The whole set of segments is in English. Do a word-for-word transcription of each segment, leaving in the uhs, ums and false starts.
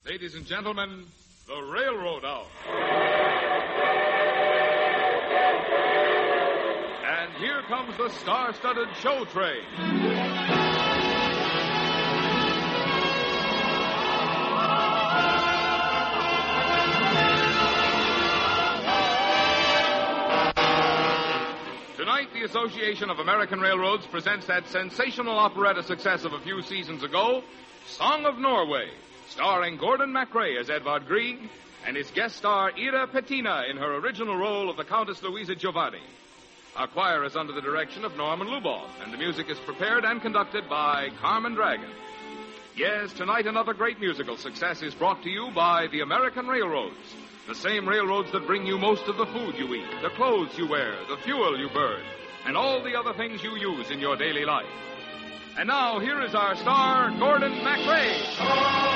Ladies and gentlemen, the Railroad Hour. And here comes the star-studded show train. Tonight, the Association of American Railroads presents that sensational operetta success of a few seasons ago, Song of Norway, starring Gordon MacRae as Edvard Grieg and his guest star Ira Petina in her original role of the Countess Louisa Giovanni. Our choir is under the direction of Norman Luboff, and the music is prepared and conducted by Carmen Dragon. Yes, tonight another great musical success is brought to you by the American Railroads, the same railroads that bring you most of the food you eat, the clothes you wear, the fuel you burn, and all the other things you use in your daily life. And now, here is our star, Gordon MacRae.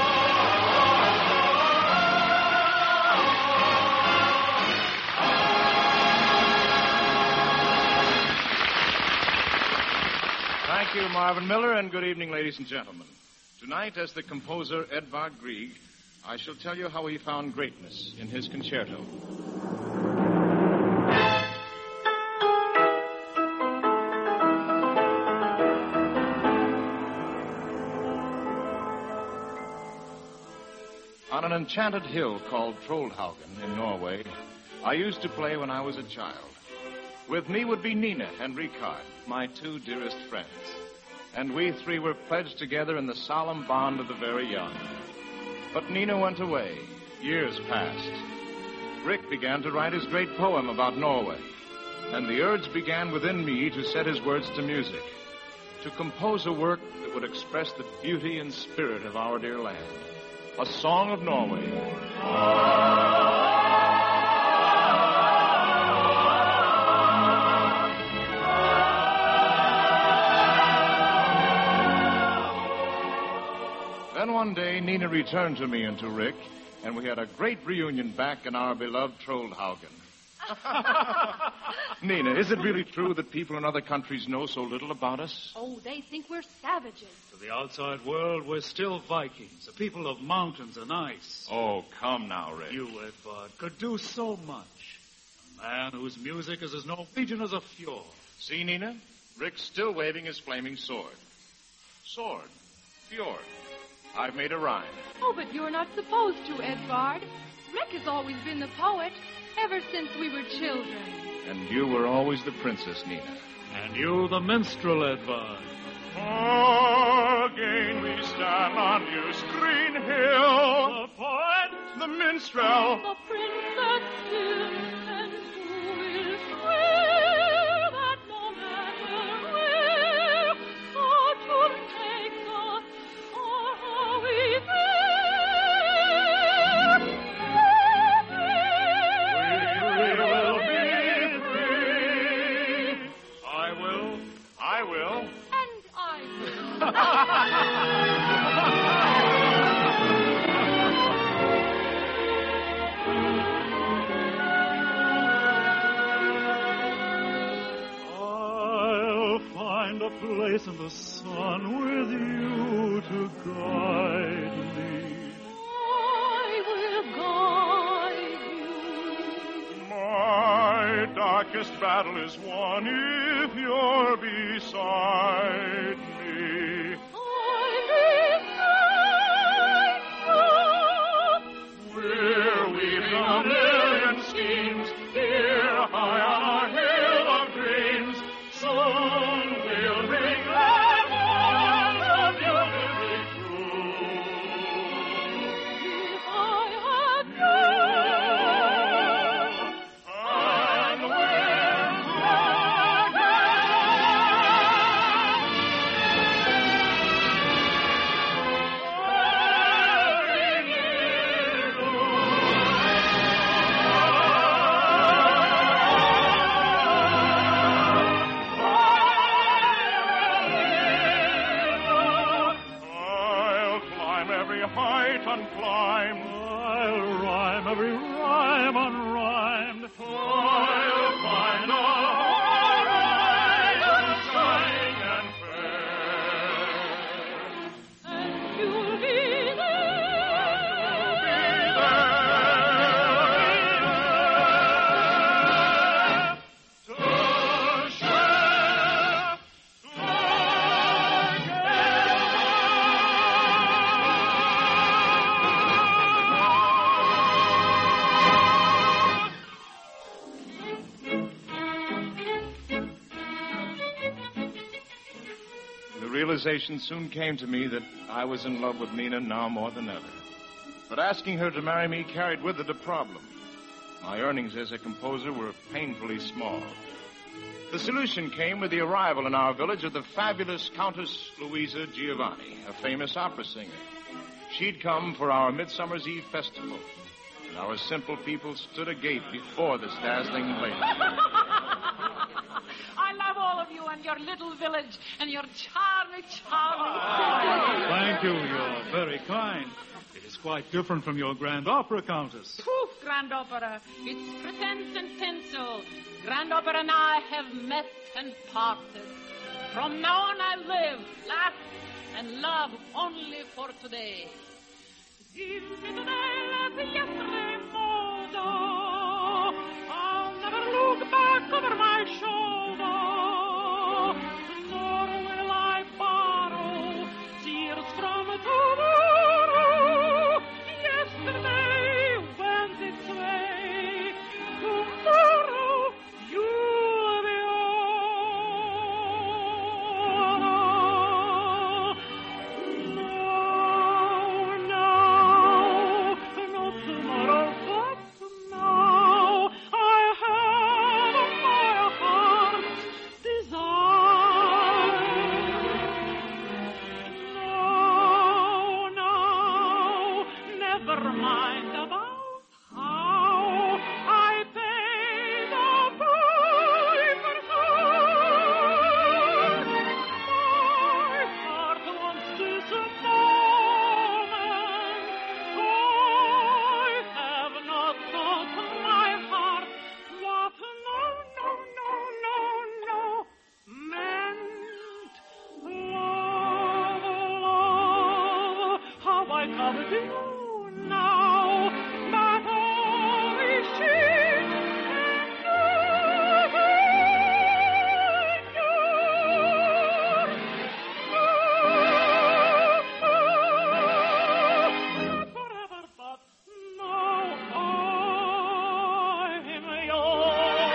Thank you, Marvin Miller, and good evening, ladies and gentlemen. Tonight, as the composer Edvard Grieg, I shall tell you how he found greatness in his concerto. On an enchanted hill called Trollhaugen in Norway, I used to play when I was a child. With me would be Nina and Ricard, my two dearest friends. And we three were pledged together in the solemn bond of the very young. But Nina went away. Years passed. Rick began to write his great poem about Norway. And the urge began within me to set his words to music, to compose a work that would express the beauty and spirit of our dear land. A Song of Norway. Then one day, Nina returned to me and to Rick, and we had a great reunion back in our beloved Trollhaugen. Nina, is it really true that people in other countries know so little about us? Oh, they think we're savages. To the outside world, we're still Vikings, a people of mountains and ice. Oh, come now, Rick. You, Edvard, could do so much. A man whose music is as Norwegian as a fjord. See, Nina? Rick's still waving his flaming sword. Sword. Fjord. I've made a rhyme. Oh, but you're not supposed to, Edvard. Rick has always been the poet, ever since we were children. And you were always the princess, Nina. And you the minstrel, Edvard. Again we stand on New's green hill. The poet, the minstrel, the princess still, and who will swear that no matter where fortune takes us or how we We will be free. I will. I will. And I will. I'll find a place in the sun with you to guide me. My darkest battle is won if you're beside me. We're weaving a million schemes here high on our hill of dreams. Soon we'll bring that one of you very true. If I had known. And when I'll climb every height unclimbed. I'll rhyme every rhyme unrhymed. I'll find a horizon shining and fair. And you'll be there. realization soon came to me that I was in love with Nina now more than ever. But asking her to marry me carried with it a problem. My earnings as a composer were painfully small. The solution came with the arrival in our village of the fabulous Countess Louisa Giovanni, a famous opera singer. She'd come for our Midsummer's Eve festival, and our simple people stood agape before this dazzling lady. I love all of you and your little village and your charming, charming... Thank you. You're very kind. It is quite different from your grand opera, Countess. Poof, grand opera. It's pretense and tinsel. Grand opera and I have met and parted. From now on I live, laugh, and love only for today. I'll never look back over my shoulder, nor will I borrow tears from tomorrow. Yesterday went its way. Tomorrow you'll be on. No, no, not tomorrow, but now I have my heart's desire. No, no, never mind about how I pay the piper's heart. My heart wants this moment. I have not taught my heart what no, no, no, no, no meant love, love. How I covet you now, but only she not forever, but now I'm yours.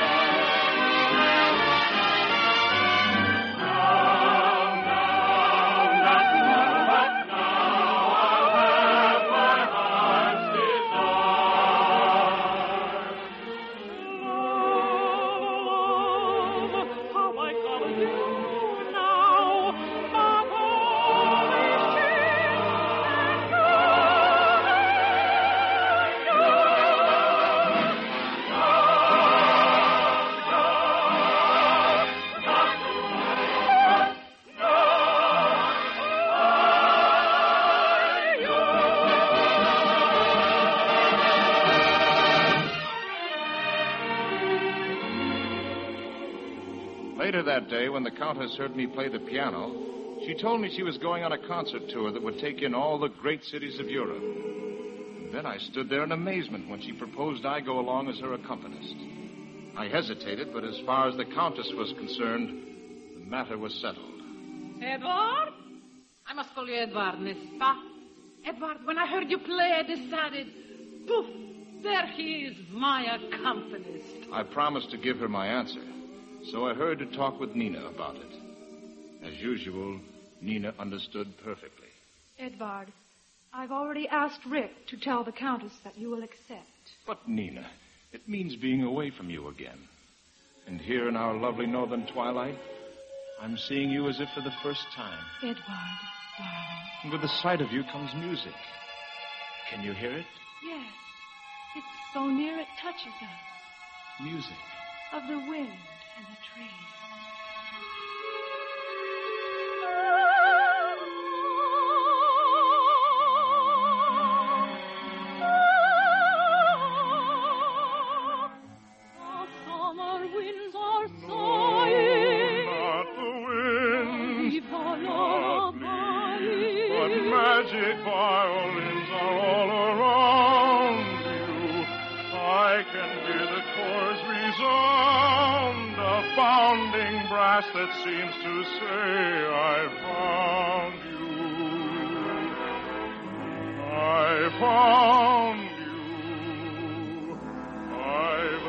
Love, how I covet you now, but only she Later that day, when the Countess heard me play the piano, she told me she was going on a concert tour that would take in all the great cities of Europe. And then I stood there in amazement when she proposed I go along as her accompanist. I hesitated, but as far as the Countess was concerned, the matter was settled. Edward? I must call you Edward, n'est-ce pas? Edward, when I heard you play, I decided, poof, there he is, my accompanist. I promised to give her my answer, so I hurried to talk with Nina about it. As usual, Nina understood perfectly. Edvard, I've already asked Rick to tell the Countess that you will accept. But, Nina, it means being away from you again. And here in our lovely northern twilight, I'm seeing you as if for the first time. Edvard, darling. And with the sight of you comes music. Can you hear it? Yes, it's so near it touches us. Music. Of the wind and the trees. Magic violins are all around you. I can hear the chords resound, a bounding brass that seems to say, I found you. I found you. I've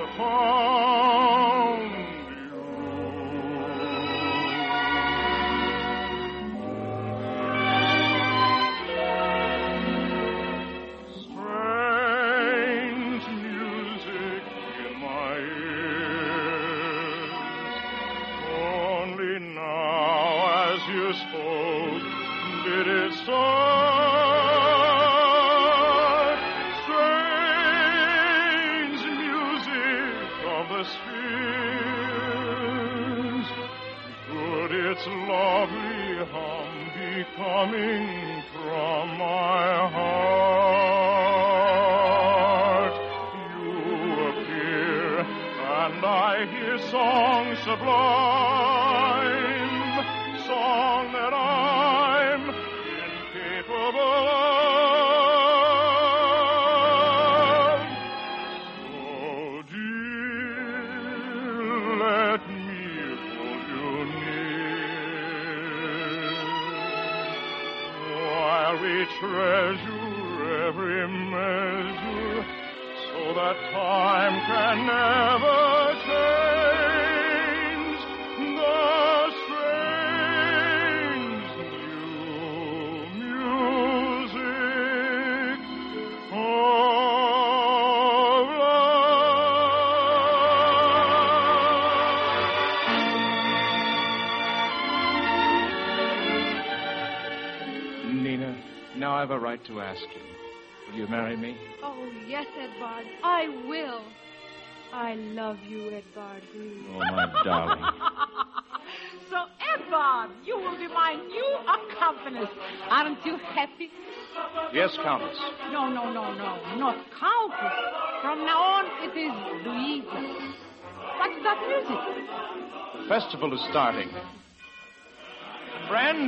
found you. sublime song that I'm incapable of. Oh, dear, let me hold you near while we treasure every measure, so that time can never change the strange new music of love. Nina, now I have a right to ask you. Will you marry me? Oh, yes, Edvard. I will. I love you, Edvard Grieg. Oh, my darling. So, Edvard, you will be my new accompanist. Aren't you happy? Yes, Countess. No, no, no, no. Not Countess. From now on, it is Louisa. What's that music? The festival is starting. Friends!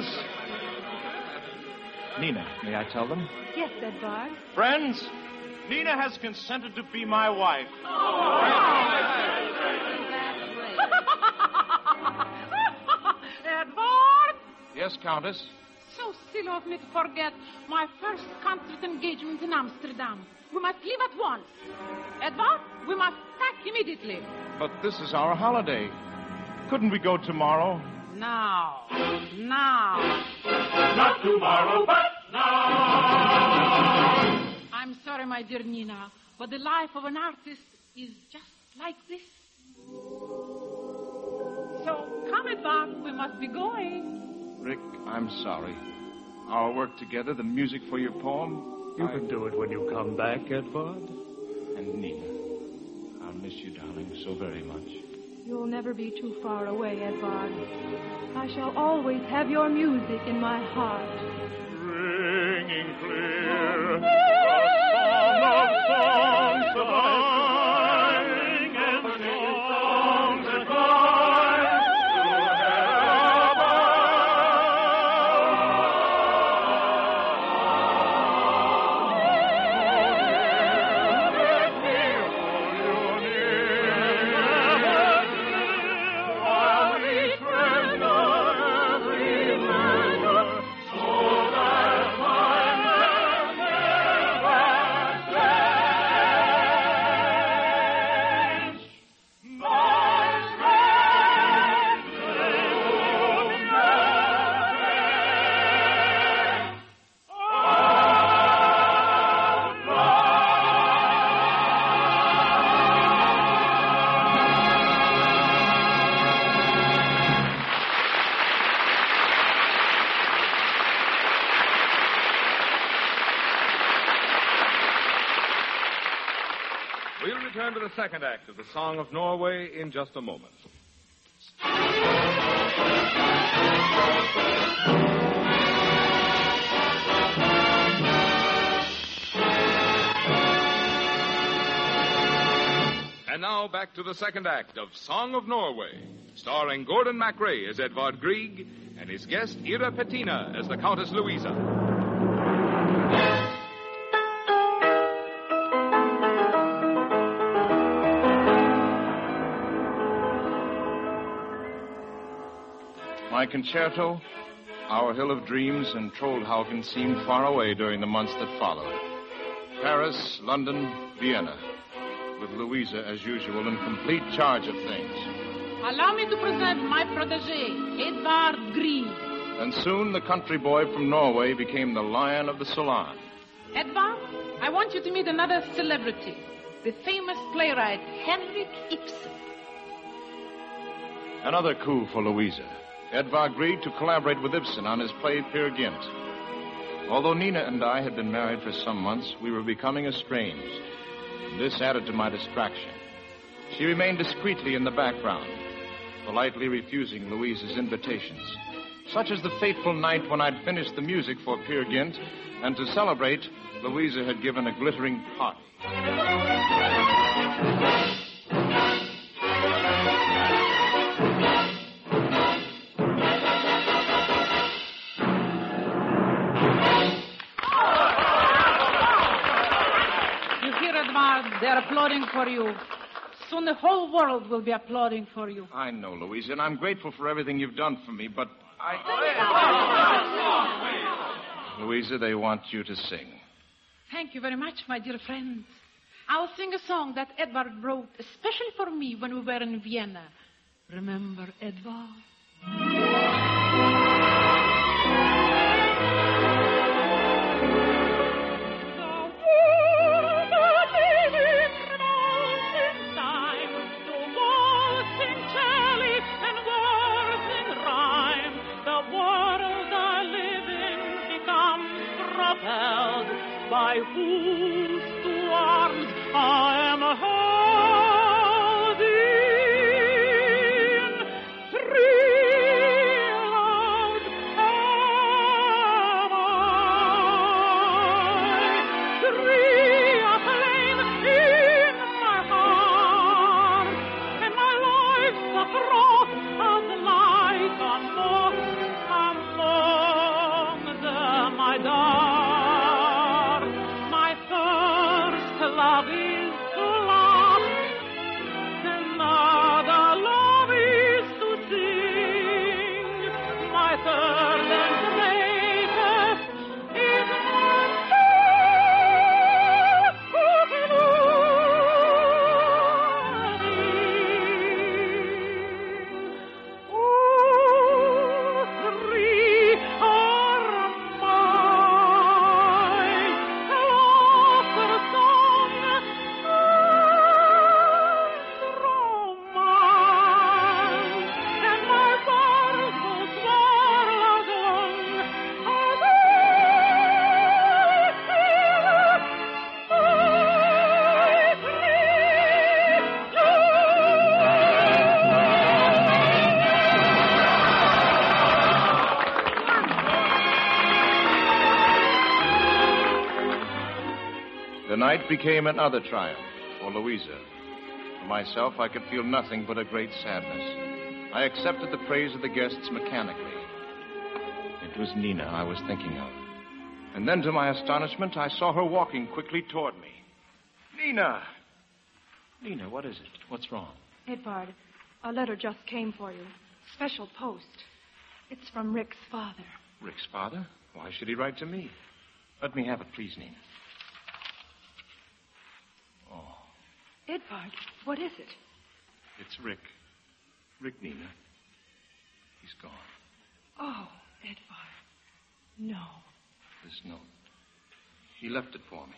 Nina, may I tell them? Yes, Edvard. Friends, Nina has consented to be my wife. Edvard! Yes, Countess? So silly of me to forget my first concert engagement in Amsterdam. We must leave at once. Edvard, we must pack immediately. But this is our holiday. Couldn't we go tomorrow? Now. Now. Not tomorrow, but now. I'm sorry, my dear Nina, but the life of an artist is just like this. So, come, Edvard, we must be going. Rick, I'm sorry. Our work together, the music for your poem. You I... can do it when you come back, Edvard. And Nina, I'll miss you, darling, so very much. You'll never be too far away, Edvard. I shall always have your music in my heart. Ringing clear, the song of songs that I sing, and songs that climb to heaven above. Let me hold you near, while we treasure every measure, so that time can never change. My strength will never We'll return to the second act of the Song of Norway in just a moment. And now back to the second act of Song of Norway, starring Gordon MacRae as Edvard Grieg and his guest Ira Petina as the Countess Louisa. My concerto, Our Hill of Dreams, and Trollhaugen seemed far away during the months that followed. Paris, London, Vienna, with Louisa, as usual, in complete charge of things. Allow me to present my protege, Edvard Grieg. And soon the country boy from Norway became the lion of the salon. Edvard, I want you to meet another celebrity, the famous playwright Henrik Ibsen. Another coup for Louisa. Edvard agreed to collaborate with Ibsen on his play Peer Gynt. Although Nina and I had been married for some months, we were becoming estranged. This added to my distraction. She remained discreetly in the background, politely refusing Louisa's invitations. Such as the fateful night when I'd finished the music for Peer Gynt, and to celebrate, Louisa had given a glittering party. They're applauding for you. Soon the whole world will be applauding for you. I know, Louisa, and I'm grateful for everything you've done for me, but I... Louisa, they want you to sing. Thank you very much, my dear friends. I'll sing a song that Edvard wrote especially for me when we were in Vienna. Remember, Edvard? By whose two arms I am holding three loud am I, three aflame in my heart, and my life's a froth as light among them I die. Love is to love, another love is to sing. My third and greatest is my soul to love. All three are mine. Lost song. The night became another triumph for Louisa. For myself, I could feel nothing but a great sadness. I accepted the praise of the guests mechanically. It was Nina I was thinking of. And then, to my astonishment, I saw her walking quickly toward me. Nina! Nina, what is it? What's wrong? Edvard, a letter just came for you. Special post. It's from Rick's father. Rick's father? Why should he write to me? Let me have it, please, Nina. Oh. Edvard, what is it? It's Rick. Rick, Nina. He's gone. Oh, Edvard. No. This note. He left it for me.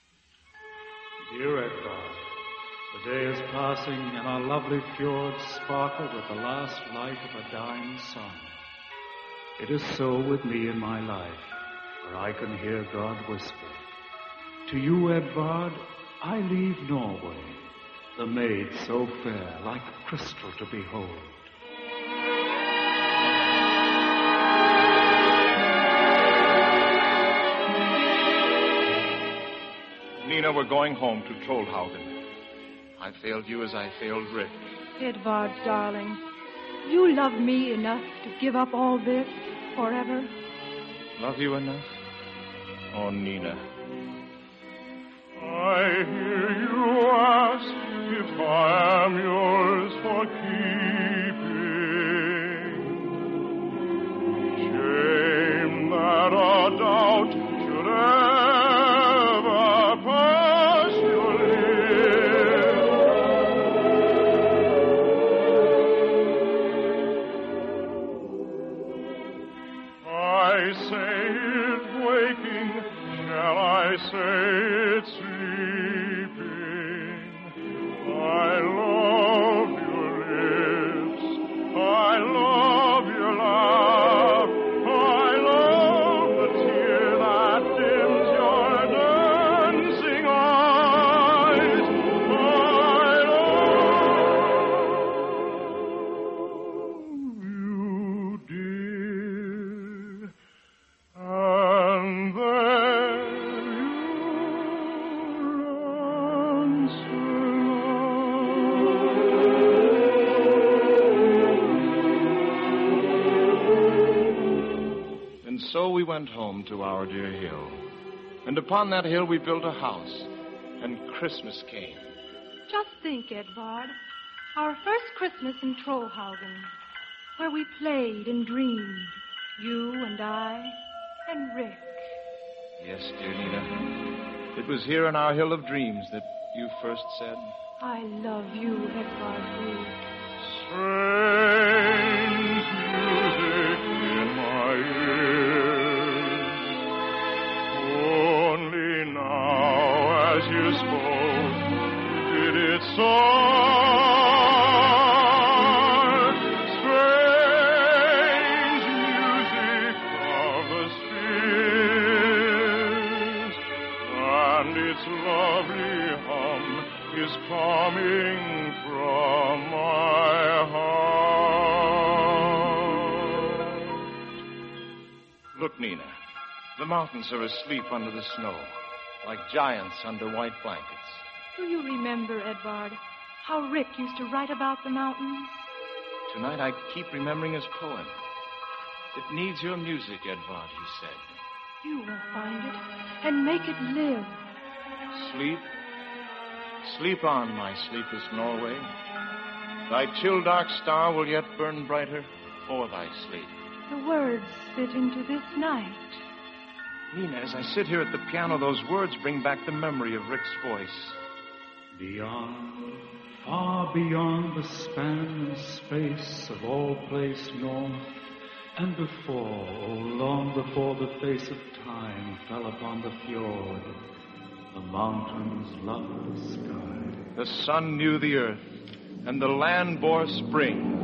Dear Edvard, the day is passing and our lovely fjords sparkle with the last light of a dying sun. It is so with me in my life, where I can hear God whisper, to you, Edvard, I leave Norway, the maid so fair, like crystal to behold. Nina, we're going home to Trollhaugen. I failed you as I failed Rick. Edvard, darling, you love me enough to give up all this forever? Love you enough? Oh, Nina. I hear you ask if I am yours for keeping. Shame that a doubt should ever pass your lips. I say it waking, shall I say it sleeping? I love your lips, I love your laugh, I love the tear that dims your dancing eyes, I love you, dear, and there So we went home to our dear hill. And upon that hill we built a house. and Christmas came. Just think, Edvard. Our first Christmas in Trollhaugen, where we played and dreamed, you and I and Rick. Yes, dear Nina. It was here in our Hill of Dreams that you first said, I love you, Edvard Grieg. Strange music in my ears. Only now, as you spoke, did it sound. Strange music of the spheres, and its lovely hum is coming from my heart. Look, Nina. The mountains are asleep under the snow, like giants under white blankets. Do you remember, Edvard, how Rick used to write about the mountains? Tonight I keep remembering his poem. It needs your music, Edvard, he said. You will find it and make it live. Sleep. Sleep on, my sleepless Norway. Thy chill dark star will yet burn brighter for thy sleep. The words fit into this night. Nina, as I sit here at the piano, those words bring back the memory of Rick's voice. Beyond, far beyond the span and space of all place north, and before, oh, long before the face of time fell upon the fjord, the mountains loved the sky. The sun knew the earth, and the land bore spring.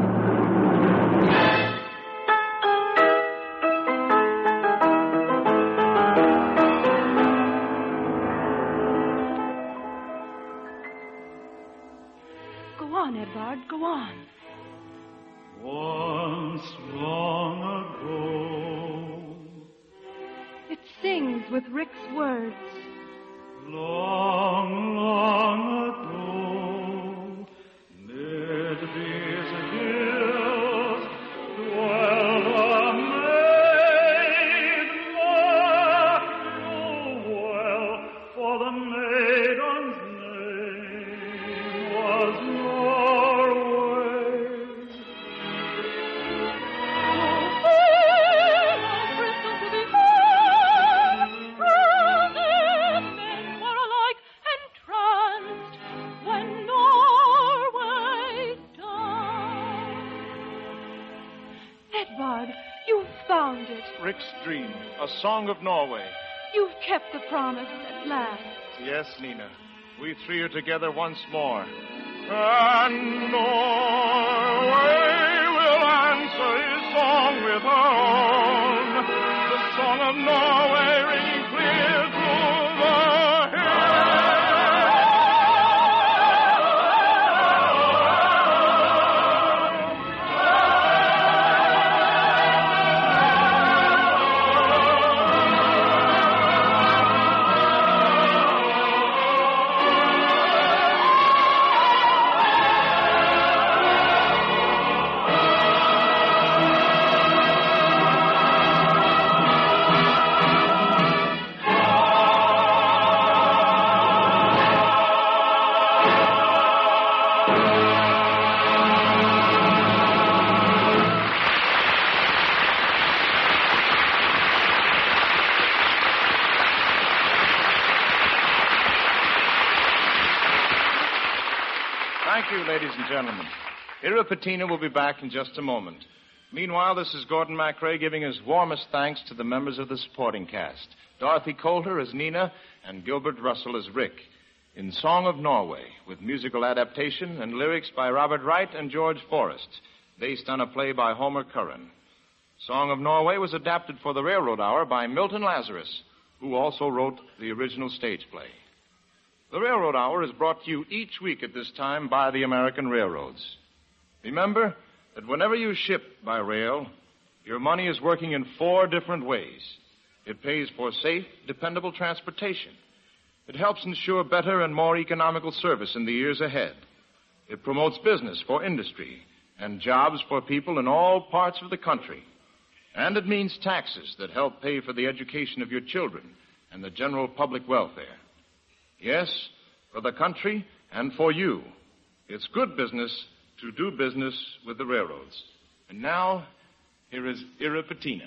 Go on, Edvard, go on. Once long ago, It sings with Rick's words. long, long ago, mid these hills dwelled a maid that knew well, for the maiden's name was Norway. Edvard, you've found it. Rick's Dream, a song of Norway. You've kept the promise at last. Yes, Nina. We three are together once more. And Norway will answer his song with her own, the song of Norway ringing clear through the Thank you, ladies and gentlemen. Ira Patina will be back in just a moment. Meanwhile, this is Gordon MacRae giving his warmest thanks to the members of the supporting cast. Dorothy Coulter as Nina and Gilbert Russell as Rick in Song of Norway, with musical adaptation and lyrics by Robert Wright and George Forrest, based on a play by Homer Curran. Song of Norway was adapted for the Railroad Hour by Milton Lazarus, who also wrote the original stage play. The Railroad Hour is brought to you each week at this time by the American Railroads. Remember that whenever you ship by rail, your money is working in four different ways. It pays for safe, dependable transportation. It helps ensure better and more economical service in the years ahead. It promotes business for industry and jobs for people in all parts of the country. And it means taxes that help pay for the education of your children and the general public welfare. Yes, for the country and for you. It's good business to do business with the railroads. And now, here is Ira Patina.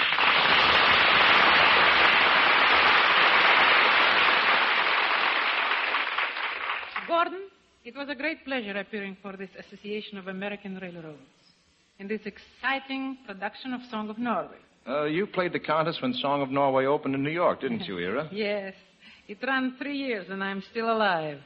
Gordon, it was a great pleasure appearing for this Association of American Railroads in this exciting production of Song of Norway. Uh, you played the contest when Song of Norway opened in New York, didn't you, Ira? Yes. It ran three years, and I'm still alive.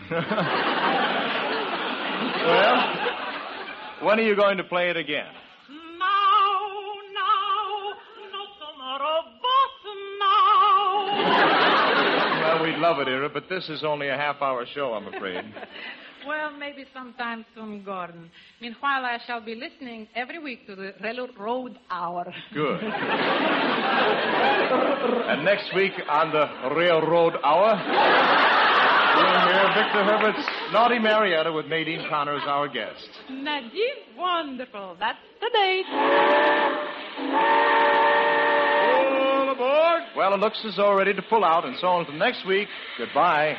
Well, when are you going to play it again? Now, now, not tomorrow, but now. Well, we'd love it, Ira, but this is only a half-hour show, I'm afraid. Well, maybe sometime soon, Gordon. Meanwhile, I shall be listening every week to the Railroad Hour. Good. And next week on the Railroad Hour, we'll hear Victor Herbert's Naughty Marietta with Nadine Connor as our guest. Nadine, wonderful. That's the date. All aboard. Well, it looks as though we're ready to pull out, and so until next week, goodbye.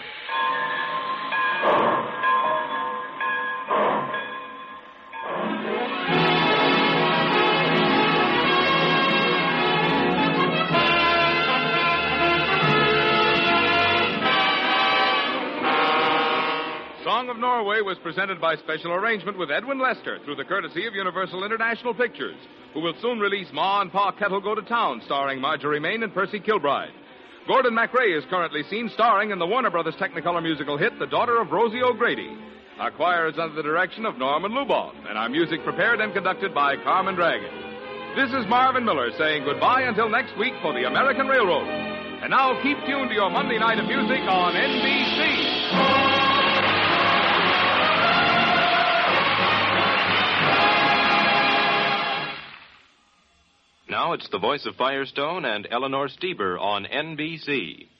Song of Norway was presented by special arrangement with Edwin Lester through the courtesy of Universal International Pictures, who will soon release Ma and Pa Kettle Go to Town, starring Marjorie Main and Percy Kilbride. Gordon MacRae is currently seen starring in the Warner Brothers Technicolor musical hit, The Daughter of Rosie O'Grady. Our choir is under the direction of Norman Luboff, and our music prepared and conducted by Carmen Dragon. This is Marvin Miller saying goodbye until next week for the American Railroad. And now keep tuned to your Monday night of music on N B C. Now it's the voice of Firestone and Eleanor Steber on N B C.